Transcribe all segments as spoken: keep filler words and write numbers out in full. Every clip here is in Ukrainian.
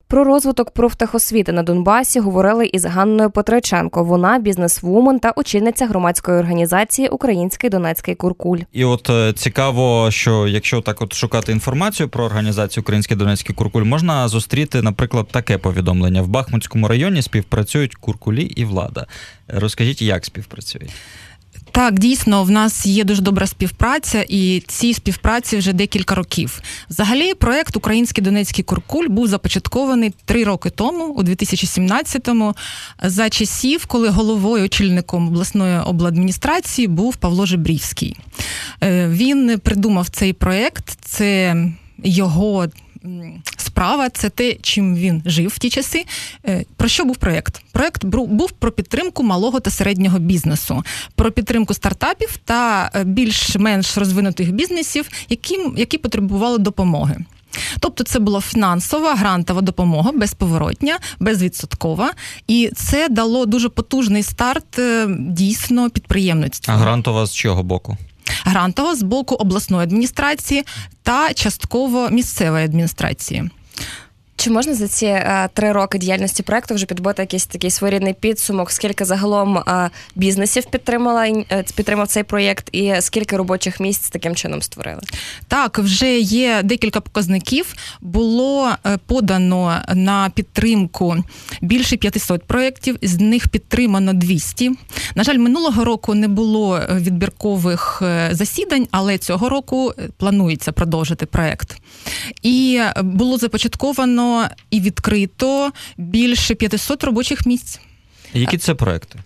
Про розвиток профтехосвіти на Донбасі говорили із Ганною Петриченко. Вона бізнес-вумен та очільниця громадської організації «Український Донецький Куркуль». І от цікаво, що якщо так от шукати інформацію про організацію «Український Донецький Куркуль», можна зустріти, наприклад, таке повідомлення. В Бахмутському районі співпрацюють куркулі і влада. Розкажіть, як співпрацюють? Так, дійсно, в нас є дуже добра співпраця, і цій співпраці вже декілька років. Взагалі, проєкт «Український Донецький Куркуль» був започаткований три роки тому, у дві тисячі сімнадцятому, за часів, коли головою, очільником обласної обладміністрації був Павло Жебрівський. Він придумав цей проєкт, це його справа, це те, чим він жив в ті часи. Про що був проєкт? Проєкт був про підтримку малого та середнього бізнесу, про підтримку стартапів та більш-менш розвинутих бізнесів, які, які потребували допомоги. Тобто це була фінансова, грантова допомога, безповоротня, безвідсоткова, і це дало дуже потужний старт дійсно підприємництву. А грантова з чого боку? Грантова з боку обласної адміністрації та частково місцевої адміністрації. Чи можна за ці а, три роки діяльності проєкту вже підбити якийсь такий своєрідний підсумок, скільки загалом а, бізнесів підтримала, підтримав цей проєкт і скільки робочих місць таким чином створили? Так, вже є декілька показників. Було подано на підтримку більше п'ятсот проєктів, з них підтримано двісті. На жаль, минулого року не було відбіркових засідань, але цього року планується продовжити проєкт. І було започатковано і відкрито більше п'ятсот робочих місць. Які це проекти?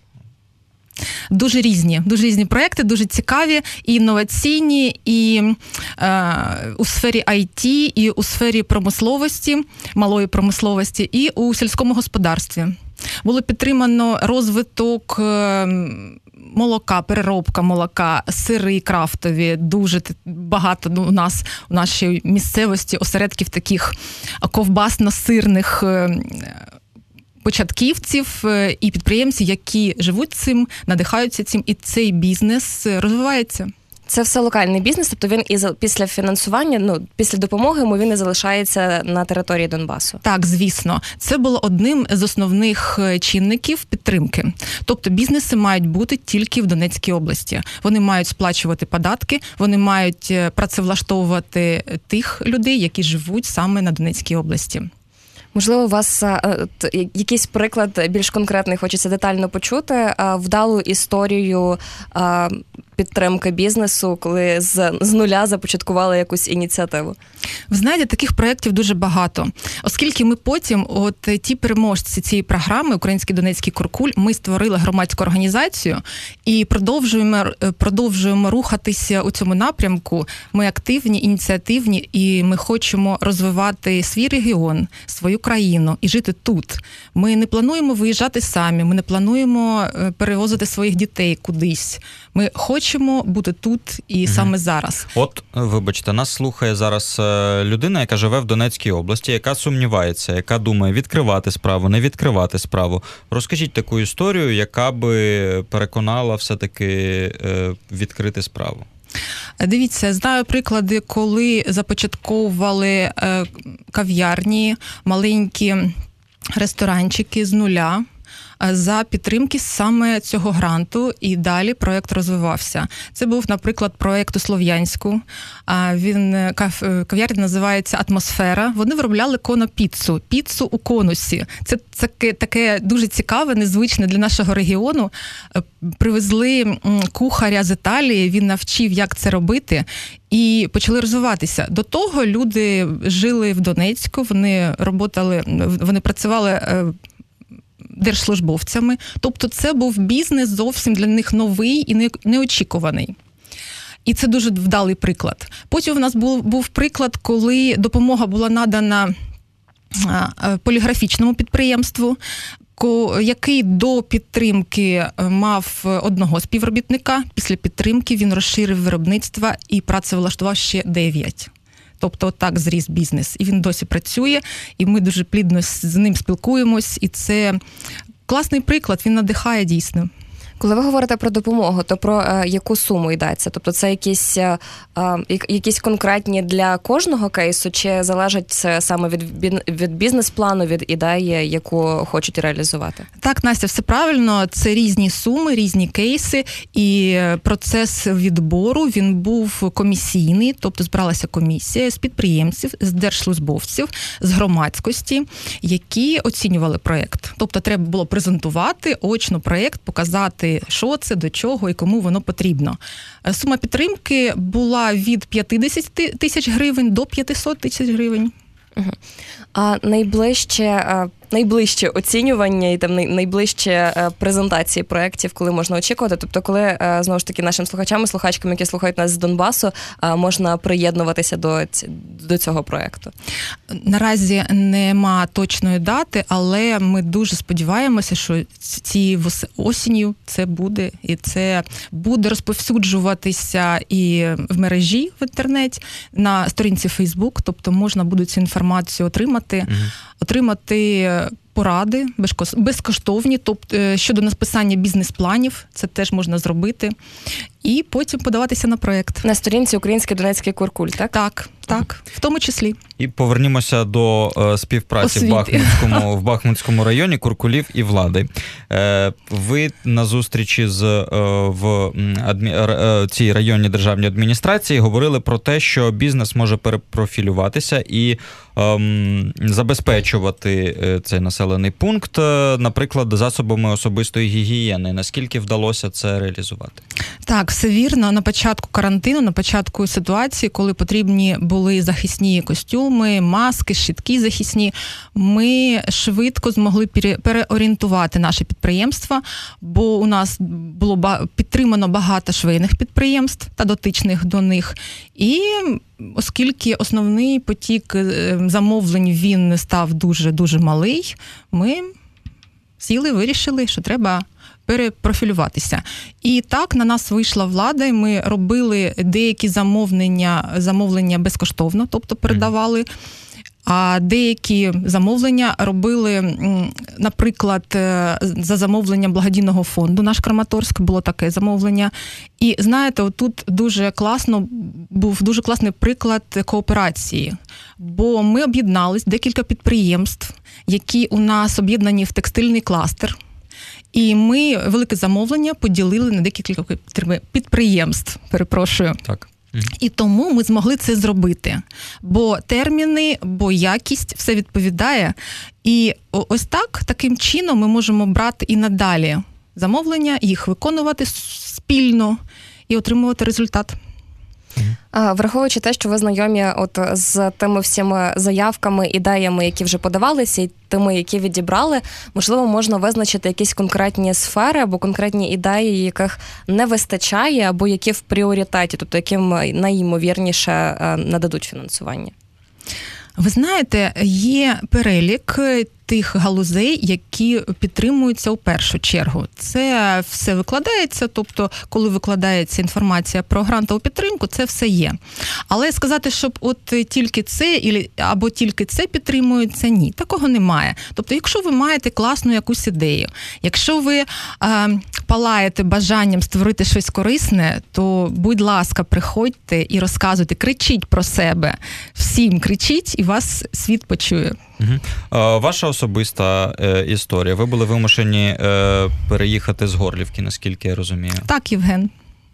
Дуже різні, дуже різні проекти, дуже цікаві, і інноваційні, і е, у сфері ай ті, і у сфері промисловості, малої промисловості, і у сільському господарстві. Було підтримано розвиток е, молока, переробка молока, сири крафтові, дуже багато у нас, у нашій місцевості, осередків таких ковбасно-сирних е, початківців і підприємців, які живуть цим, надихаються цим, і цей бізнес розвивається. Це все локальний бізнес, тобто він і після фінансування, ну, після допомоги йому він і залишається на території Донбасу? Так, звісно. Це було одним з основних чинників підтримки. Тобто бізнеси мають бути тільки в Донецькій області. Вони мають сплачувати податки, вони мають працевлаштовувати тих людей, які живуть саме на Донецькій області. Можливо, у вас а, якийсь приклад більш конкретний хочеться детально почути, а, вдалу історію а, підтримки бізнесу, коли з, з нуля започаткували якусь ініціативу? Ви знаєте, таких проєктів дуже багато. Оскільки ми потім, от ті переможці цієї програми «Український Донецький Куркуль», ми створили громадську організацію і продовжуємо, продовжуємо рухатися у цьому напрямку. Ми активні, ініціативні, і ми хочемо розвивати свій регіон, свою країну і жити тут. Ми не плануємо виїжджати самі, ми не плануємо перевозити своїх дітей кудись. Ми хочемо бути тут і угу. саме зараз. От, вибачте, нас слухає зараз людина, яка живе в Донецькій області, яка сумнівається, яка думає відкривати справу, не відкривати справу. Розкажіть таку історію, яка би переконала все-таки відкрити справу. Дивіться, знаю приклади, коли започатковували кав'ярні, маленькі ресторанчики з нуля, за підтримки саме цього гранту, і далі проєкт розвивався. Це був, наприклад, проєкт у Слов'янську. Він, кав'ярня називається «Атмосфера». Вони виробляли конопіцу, піцу у конусі. Це таке, таке дуже цікаве, незвичне для нашого регіону. Привезли кухаря з Італії, він навчив, як це робити, і почали розвиватися. До того люди жили в Донецьку, вони роботали, вони працювали держслужбовцями. Тобто це був бізнес зовсім для них новий і неочікуваний. І це дуже вдалий приклад. Потім у нас був, був приклад, коли допомога була надана поліграфічному підприємству, який до підтримки мав одного співробітника. Після підтримки він розширив виробництво і працевлаштував ще дев'ять. Тобто так зріс бізнес. І він досі працює, і ми дуже плідно з ним спілкуємось. І це класний приклад, він надихає дійсно. Коли ви говорите про допомогу, то про е, яку суму йдеться? Тобто це якісь, е, якісь конкретні для кожного кейсу, чи залежить це саме від, від бізнес-плану, від ідеї, яку хочуть реалізувати? Так, Настя, все правильно. Це різні суми, різні кейси, і процес відбору, він був комісійний, тобто збиралася комісія з підприємців, з держслужбовців, з громадськості, які оцінювали проєкт. Тобто треба було презентувати очно проєкт, показати, що це, до чого і кому воно потрібно. Сума підтримки була від п'ятдесят тисяч гривень до п'ятсот тисяч гривень. Угу. А найближче, найближче оцінювання і там найближче презентації проєктів, коли можна очікувати? Тобто, коли, знову ж таки, нашим слухачам і слухачкам, які слухають нас з Донбасу, можна приєднуватися до, до цього проєкту? Наразі нема точної дати, але ми дуже сподіваємося, що ці осінню це буде, і це буде розповсюджуватися і в мережі, в інтернеті, на сторінці Facebook, тобто можна буде цю інформацію отримати, угу. отримати поради безкоштовні, тобто щодо написання бізнес-планів, це теж можна зробити, і потім подаватися на проєкт. На сторінці Український Донецький Куркуль, так? Так, так, в тому числі. І повернімося до е, співпраці в Бахмутському, в Бахмутському районі Куркулів і влади. Е, ви на зустрічі з, е, в адмі, е, цій районній державній адміністрації говорили про те, що бізнес може перепрофілюватися і е, забезпечувати цей населений пункт, е, наприклад, засобами особистої гігієни. Наскільки вдалося це реалізувати? Так, все вірно. На початку карантину, на початку ситуації, коли потрібні були захисні костюми, маски, щитки захисні, ми швидко змогли переорієнтувати наше підприємство, бо у нас було підтримано багато швейних підприємств та дотичних до них. І оскільки основний потік замовлень, він став дуже-дуже малий, ми сіли, вирішили, що треба перепрофілюватися. І так на нас вийшла влада, і ми робили деякі замовлення, замовлення безкоштовно, тобто передавали, а деякі замовлення робили, наприклад, за замовленням благодійного фонду «Наш Краматорськ», було таке замовлення. І знаєте, отут дуже класно, був дуже класний приклад кооперації, бо ми об'єднались, декілька підприємств, які у нас об'єднані в текстильний кластер. І ми велике замовлення поділили на декілька підприємств, перепрошую. Так. І тому ми змогли це зробити. Бо терміни, бо якість, все відповідає. І ось так, таким чином ми можемо брати і надалі замовлення, їх виконувати спільно і отримувати результат. Враховуючи те, що ви знайомі от з тими всіма заявками, ідеями, які вже подавалися, і тими, які відібрали, можливо, можна визначити якісь конкретні сфери або конкретні ідеї, яких не вистачає, або які в пріоритеті, тобто яким найімовірніше нададуть фінансування? Ви знаєте, є перелік тих галузей, які підтримуються у першу чергу. Це все викладається, тобто, коли викладається інформація про грантову підтримку, це все є. Але сказати, щоб от тільки це або тільки це підтримується, ні, такого немає. Тобто, якщо ви маєте класну якусь ідею, якщо ви е, палаєте бажанням створити щось корисне, то, будь ласка, приходьте і розказуйте, кричіть про себе. Всім кричіть, і вас світ почує. Угу. Ваша особиста е, історія. Ви були вимушені е, переїхати з Горлівки, наскільки я розумію. Так, Євген.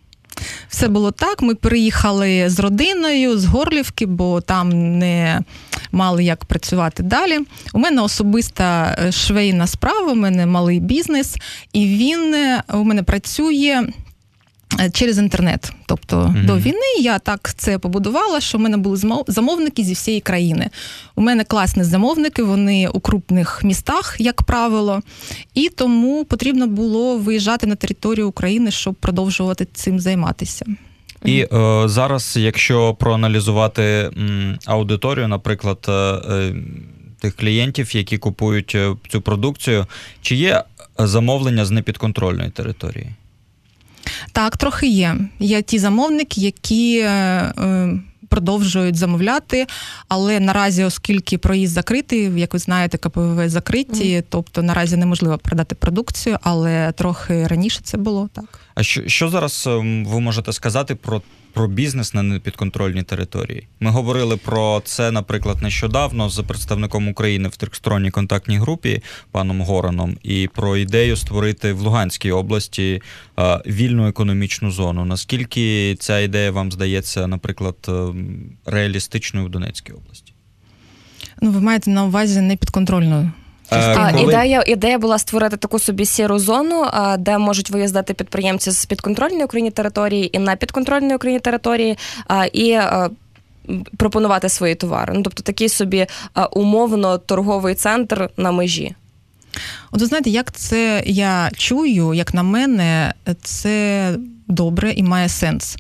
Все було так. Ми переїхали з родиною, з Горлівки, бо там не мали як працювати далі. У мене особиста швейна справа, у мене малий бізнес, і він у мене працює через інтернет. Тобто mm-hmm. до війни я так це побудувала, що в мене були замовники зі всієї країни. У мене класні замовники, вони у крупних містах, як правило, і тому потрібно було виїжджати на територію України, щоб продовжувати цим займатися. І е, зараз, якщо проаналізувати м, аудиторію, наприклад, е, тих клієнтів, які купують цю продукцію, чи є замовлення з непідконтрольної території? Так, трохи є. Є ті замовники, які е, продовжують замовляти, але наразі, оскільки проїзд закритий, як ви знаєте, ка пе ве ве закриті, mm. тобто наразі неможливо продати продукцію, але трохи раніше це було, так. А що, що зараз ви можете сказати про про бізнес на непідконтрольній території? Ми говорили про це, наприклад, нещодавно з представником України в трьохсторонній контактній групі, паном Гораном, і про ідею створити в Луганській області е, вільну економічну зону. Наскільки ця ідея вам здається, наприклад, реалістичною в Донецькій області? Ну, ви маєте на увазі непідконтрольною? А, коли... ідея, ідея була створити таку собі сіру зону, де можуть виїздити підприємці з підконтрольної Україні території і на підконтрольної Україні території, і пропонувати свої товари. Ну, тобто такий собі умовно торговий центр на межі. От ви знаєте, як це я чую, як на мене, це добре і має сенс.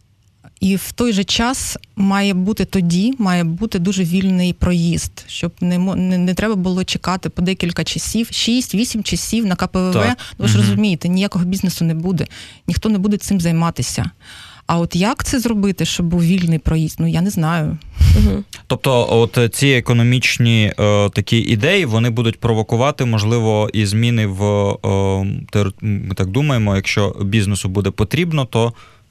І в той же час має бути тоді, має бути дуже вільний проїзд, щоб не, не, не треба було чекати по декілька часів, шість-вісім часів на ка пе ве ве. Ви ж угу. розумієте, ніякого бізнесу не буде, ніхто не буде цим займатися. А от як це зробити, щоб був вільний проїзд? Ну, я не знаю. Угу. Тобто, от ці економічні е, такі ідеї, вони будуть провокувати, можливо, і зміни в, е, ми так думаємо, якщо бізнесу буде потрібно, то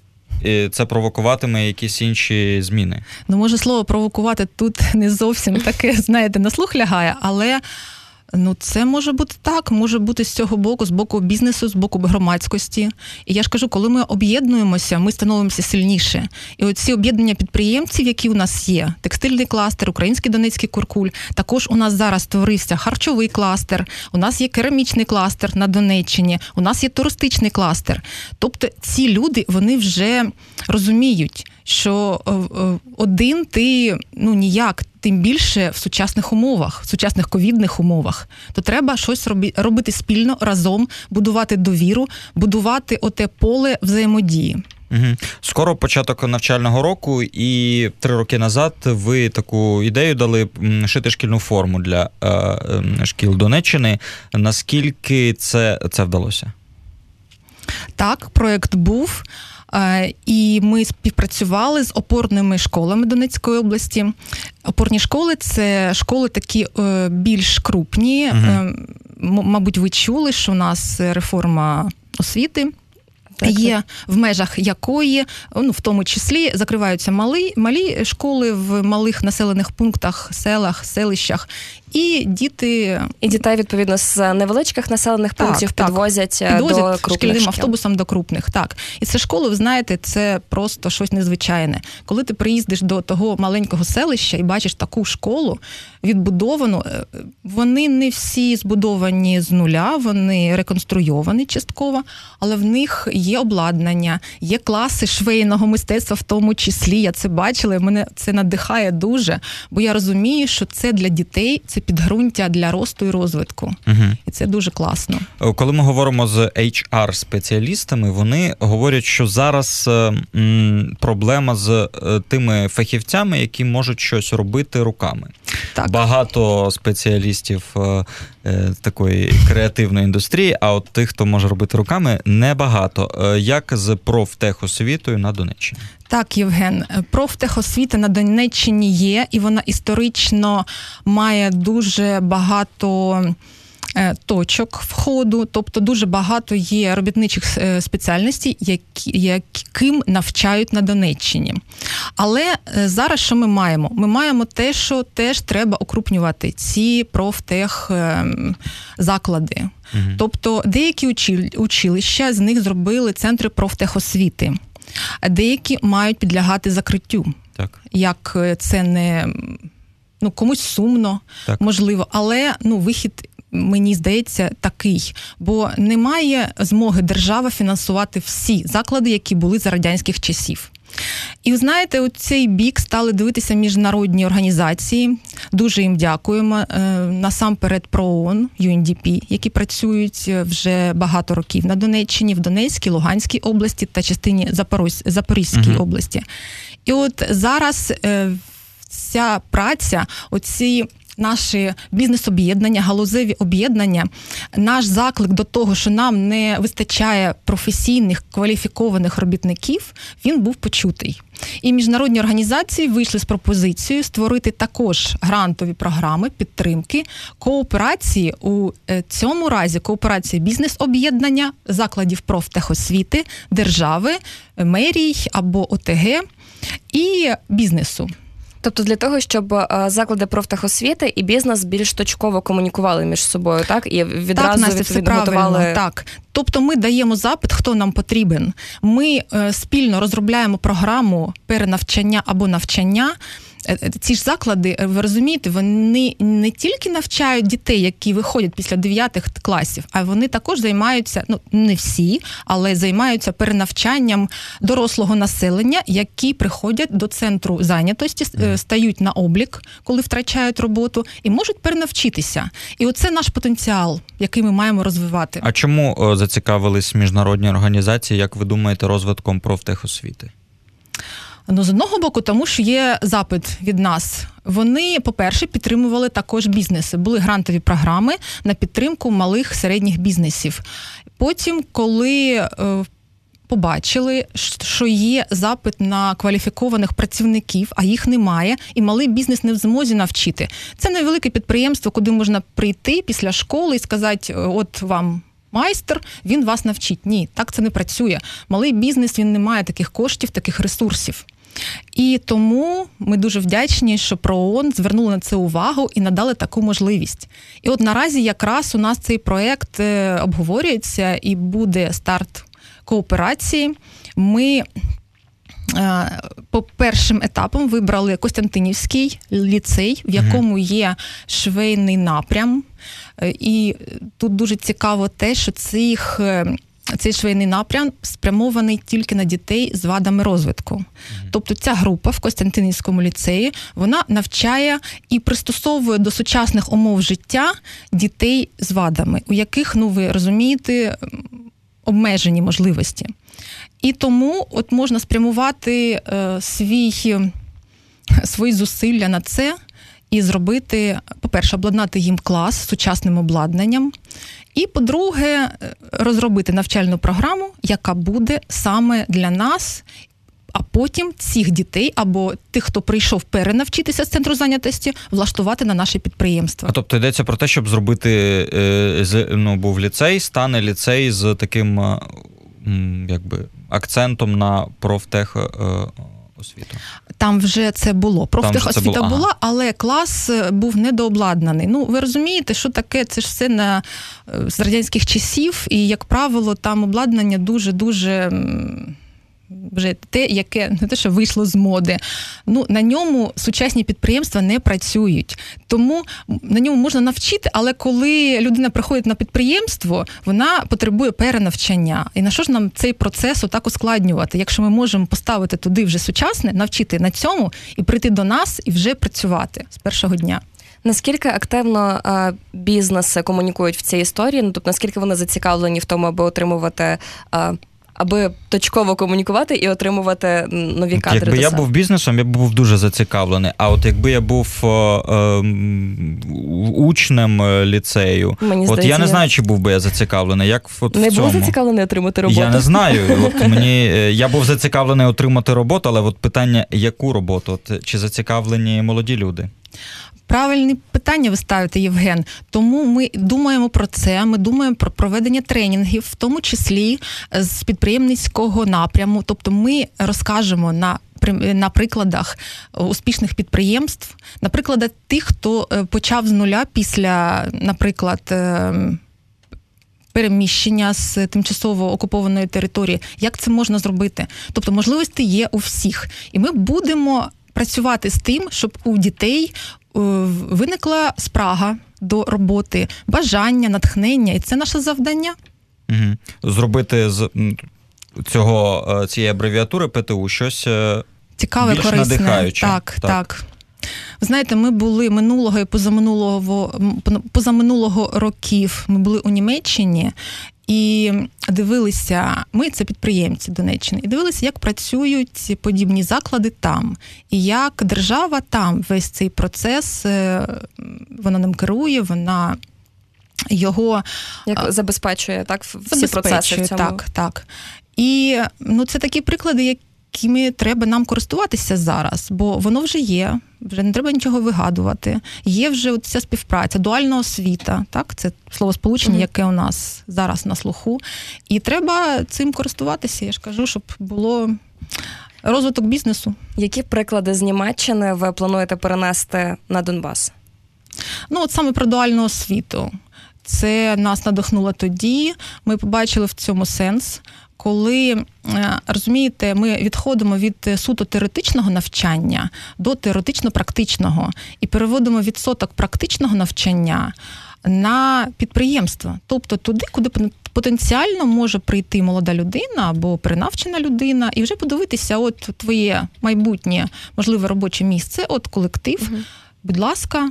і це провокуватиме якісь інші зміни. Ну, може, слово «провокувати» тут не зовсім таке, знаєте, на слух лягає, але ну, це може бути так, може бути з цього боку, з боку бізнесу, з боку громадськості. І я ж кажу, коли ми об'єднуємося, ми становимося сильніше. І оці об'єднання підприємців, які у нас є, текстильний кластер, Український Донецький Куркуль, також у нас зараз створився харчовий кластер, у нас є керамічний кластер на Донеччині, у нас є туристичний кластер. Тобто ці люди, вони вже розуміють, що один ти, ну, ніяк, тим більше в сучасних умовах, в сучасних ковідних умовах, то треба щось робити спільно, разом, будувати довіру, будувати оте поле взаємодії. Угу. Скоро початок навчального року, і три роки назад ви таку ідею дали шити шкільну форму для е, шкіл Донеччини. Наскільки це, це вдалося? Так, проєкт був. І ми співпрацювали з опорними школами Донецької області. Опорні школи – це школи такі більш крупні. Угу. Мабуть, ви чули, що у нас реформа освіти. Так, є, так. В межах якої, ну, в тому числі, закриваються малі, малі школи в малих населених пунктах, селах, селищах, і діти... І дітей, відповідно, з невеличких населених так, пунктів так. підвозять, підвозять до крупних шкільним шкіл. Автобусом до крупних, так. І це школи, ви знаєте, це просто щось незвичайне. Коли ти приїздиш до того маленького селища і бачиш таку школу відбудовану, вони не всі збудовані з нуля, вони реконструйовані частково, але в них є обладнання, є класи швейного мистецтва в тому числі. Я це бачила, і мене це надихає дуже, бо я розумію, що це для дітей, це підґрунтя для росту і розвитку. Угу. І це дуже класно. Коли ми говоримо з ейч ар-спеціалістами, вони говорять, що зараз м, проблема з тими фахівцями, які можуть щось робити руками. Так. Багато спеціалістів е, такої креативної індустрії, а от тих, хто може робити руками, небагато. Е, як з профтехосвітою на Донеччині? Так, Євген, профтехосвіта на Донеччині є, і вона історично має дуже багато точок входу, тобто дуже багато є робітничих спеціальностей, які, яким навчають на Донеччині. Але зараз що ми маємо? Ми маємо те, що теж треба укрупнювати ці профтех-заклади. Угу. Тобто деякі училища, з них зробили центри профтехосвіти. Деякі мають підлягати закриттю. Так. Як це не, ну, комусь сумно, так. можливо, але, ну, вихід, мені здається, такий, бо немає змоги держава фінансувати всі заклади, які були за радянських часів. І, ви знаєте, у цей бік стали дивитися міжнародні організації. Дуже їм дякуємо. Насамперед ПРООН, ю ен ді пі, які працюють вже багато років на Донеччині, в Донецькій, Луганській області та частині Запорозь... Запорізькій угу. області. І от зараз ця праця, оці наші бізнес-об'єднання, галузеві об'єднання, наш заклик до того, що нам не вистачає професійних, кваліфікованих робітників, він був почутий. І міжнародні організації вийшли з пропозицією створити також грантові програми підтримки, кооперації у цьому разі, кооперації бізнес-об'єднання, закладів профтехосвіти, держави, мерій або О Те Ге і бізнесу. Тобто для того, щоб заклади профтехосвіти і бізнес більш точково комунікували між собою, так? І відразу так, Настя, все правильно, так. Тобто ми даємо запит, хто нам потрібен. Ми е, спільно розробляємо програму перенавчання або навчання. Ці ж заклади, ви розумієте, вони не тільки навчають дітей, які виходять після дев'ятих класів, а вони також займаються, ну, не всі, але займаються перенавчанням дорослого населення, які приходять до центру зайнятості, стають на облік, коли втрачають роботу, і можуть перенавчитися. І оце наш потенціал, який ми маємо розвивати. А чому зацікавились міжнародні організації, як ви думаєте, розвитком профтехосвіти? Ну, з одного боку, тому що є запит від нас. Вони, по-перше, підтримували також бізнеси. Були грантові програми на підтримку малих, середніх бізнесів. Потім, коли е, побачили, що є запит на кваліфікованих працівників, а їх немає, і малий бізнес не в змозі навчити. Це невелике підприємство, куди можна прийти після школи і сказати, от вам майстер, він вас навчить. Ні, так це не працює. Малий бізнес, він не має таких коштів, таких ресурсів. І тому ми дуже вдячні, що ПРООН звернули на це увагу і надали таку можливість. І от наразі якраз у нас цей проєкт обговорюється і буде старт кооперації. Ми по першим етапам вибрали Костянтинівський ліцей, в якому є швейний напрям. І тут дуже цікаво те, що цих, цей швейний напрям спрямований тільки на дітей з вадами розвитку. Mm-hmm. Тобто ця група в Костянтинівському ліцеї, вона навчає і пристосовує до сучасних умов життя дітей з вадами, у яких, ну ви розумієте, обмежені можливості. І тому от можна спрямувати е, свій, свої зусилля на це і зробити, по-перше, обладнати їм клас з сучасним обладнанням, і, по-друге, розробити навчальну програму, яка буде саме для нас, а потім цих дітей або тих, хто прийшов перенавчитися з центру зайнятості, влаштувати на наше підприємство. А тобто йдеться про те, щоб зробити, ну, був ліцей, стане ліцей з таким, якби, акцентом на профтех освіту. Там вже це було. Профтехосвіта була, ага. Але клас був недообладнаний. Ну, ви розумієте, що таке? Це ж все на, з радянських часів, і, як правило, там обладнання дуже-дуже вже те, яке не те, що вийшло з моди. Ну, на ньому сучасні підприємства не працюють. Тому на ньому можна навчити, але коли людина приходить на підприємство, вона потребує перенавчання. І на що ж нам цей процес отак ускладнювати, якщо ми можемо поставити туди вже сучасне, навчити на цьому і прийти до нас і вже працювати з першого дня. Наскільки активно а, бізнеси комунікують в цій історії? Ну, тобто, наскільки вони зацікавлені в тому, аби отримувати... А, аби точково комунікувати і отримувати нові кадри. Якби я був бізнесом, я б був дуже зацікавлений. А от якби я був е, е, учнем ліцею, Мені от здається, я не знаю, чи був би я зацікавлений. Як от не в цьому? був зацікавлений отримати роботу? Я не знаю. От мені, я був зацікавлений отримати роботу, але от питання, яку роботу? От, чи зацікавлені молоді люди? Правильні питання ви ставите, Євген. Тому ми думаємо про це, ми думаємо про проведення тренінгів, в тому числі з підприємницького напряму. Тобто ми розкажемо на, на прикладах успішних підприємств, на прикладах тих, хто почав з нуля після, наприклад, переміщення з тимчасово окупованої території. Як це можна зробити? Тобто можливості є у всіх. І ми будемо працювати з тим, щоб у дітей виникла спрага до роботи, бажання, натхнення, і це наше завдання. Угу. Зробити з цього, цієї абревіатури Пе Те У щось цікаве, більш корисне. надихаюче. Так, так, так. Ви знаєте, ми були минулого і позаминулого, позаминулого років, ми були у Німеччині, і дивилися, ми це підприємці Донеччини, і дивилися, як працюють подібні заклади там, і як держава там весь цей процес, вона ним керує, вона його... Як забезпечує, так, всі процеси в цьому? Так, так. І ну, це такі приклади, якими треба нам користуватися зараз, бо воно вже є, вже не треба нічого вигадувати. Є вже от ця співпраця, дуальна освіта, так, це словосполучення, mm-hmm. яке у нас зараз на слуху. І треба цим користуватися, я ж кажу, щоб було розвиток бізнесу. Які приклади з Німеччини ви плануєте перенести на Донбас? Ну, от саме про дуальну освіту. Це нас надихнуло тоді, ми побачили в цьому сенс, коли, розумієте, ми відходимо від суто теоретичного навчання до теоретично-практичного і переводимо відсоток практичного навчання на підприємство. Тобто туди, куди потенціально може прийти молода людина або перенавчена людина і вже подивитися, от твоє майбутнє, можливе робоче місце, от колектив, угу. будь ласка,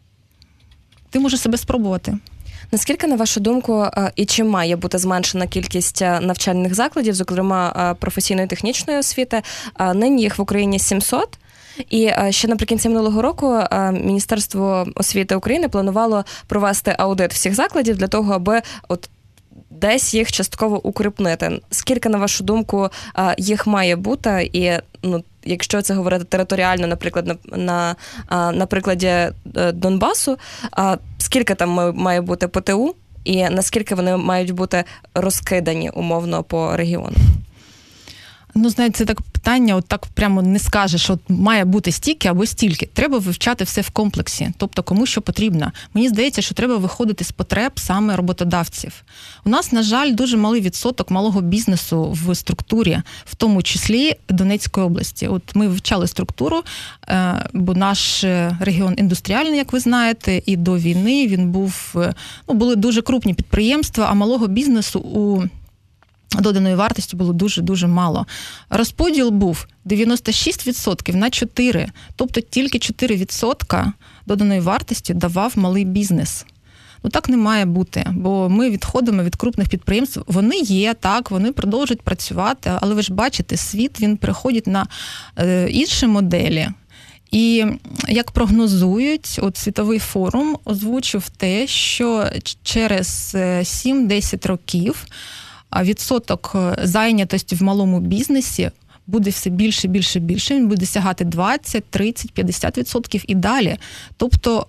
ти можеш себе спробувати. Наскільки, на вашу думку, і чи має бути зменшена кількість навчальних закладів, зокрема професійної технічної освіти? Нині їх в Україні сімсот. І ще наприкінці минулого року Міністерство освіти України планувало провести аудит всіх закладів для того, аби от десь їх частково укріпнити. Скільки, на вашу думку, їх має бути? І, ну, якщо це говорити територіально, наприклад, на, на, на прикладі Донбасу, скільки там має бути ПТУ і наскільки вони мають бути розкидані умовно по регіону? Ну, знаєте, це так питання, от так прямо не скажеш, що має бути стільки або стільки. Треба вивчати все в комплексі, тобто кому що потрібно. Мені здається, що треба виходити з потреб саме роботодавців. У нас, на жаль, дуже малий відсоток малого бізнесу в структурі, в тому числі Донецької області. От ми вивчали структуру, бо наш регіон індустріальний, як ви знаєте, і до війни він був, ну, були дуже крупні підприємства, а малого бізнесу у доданої вартості було дуже-дуже мало. Розподіл був дев'яносто шість відсотків на чотири, тобто тільки чотири відсотки доданої вартості давав малий бізнес. Ну так не має бути, бо ми відходимо від крупних підприємств. Вони є, так, вони продовжують працювати, але ви ж бачите, світ, він переходить на е, інші моделі. І як прогнозують, от Світовий форум озвучив те, що через сім-десять років відсоток зайнятості в малому бізнесі буде все більше, більше, більше. Він буде сягати двадцять, тридцять, п'ятдесят відсотків і далі. Тобто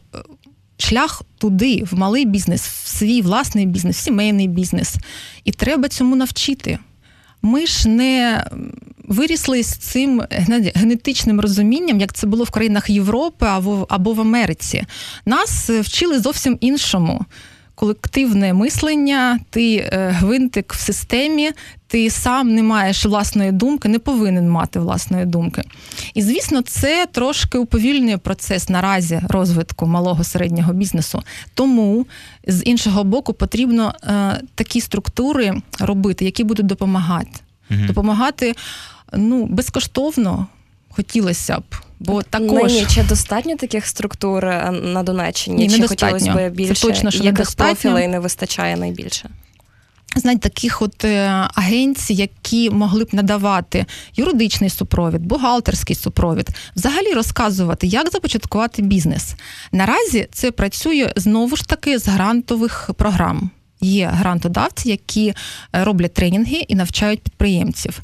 шлях туди, в малий бізнес, в свій власний бізнес, в сімейний бізнес. І треба цьому навчити. Ми ж не вирісли з цим генетичним розумінням, як це було в країнах Європи або, або в Америці. Нас вчили зовсім іншому. Колективне мислення, ти гвинтик в системі, ти сам не маєш власної думки, не повинен мати власної думки. І, звісно, це трошки уповільнює процес наразі розвитку малого середнього бізнесу. Тому, з іншого боку, потрібно е, такі структури робити, які будуть допомагати. Угу. Допомагати, ну, безкоштовно хотілося б. Бо також... Нині, чи достатньо таких структур на Донеччині? Ні, чи хотілося б більше? Це точно, що яких профілей не вистачає найбільше? Знаєте, таких от агенцій, які могли б надавати юридичний супровід, бухгалтерський супровід, взагалі розказувати, як започаткувати бізнес. Наразі це працює, знову ж таки, з грантових програм. Є грантодавці, які роблять тренінги і навчають підприємців.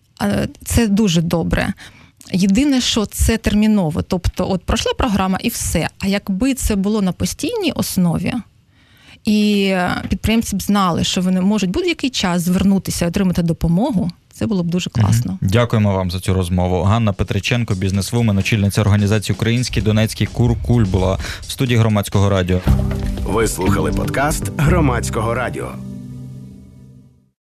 Це дуже добре. Єдине, що це терміново. Тобто, от пройшла програма і все. А якби це було на постійній основі, і підприємці б знали, що вони можуть будь-який час звернутися і отримати допомогу, це було б дуже класно. Дякуємо вам за цю розмову. Ганна Петриченко, бізнесвумен, очільниця організації «Український Донецький Куркуль» була в студії Громадського радіо. Ви слухали подкаст Громадського радіо.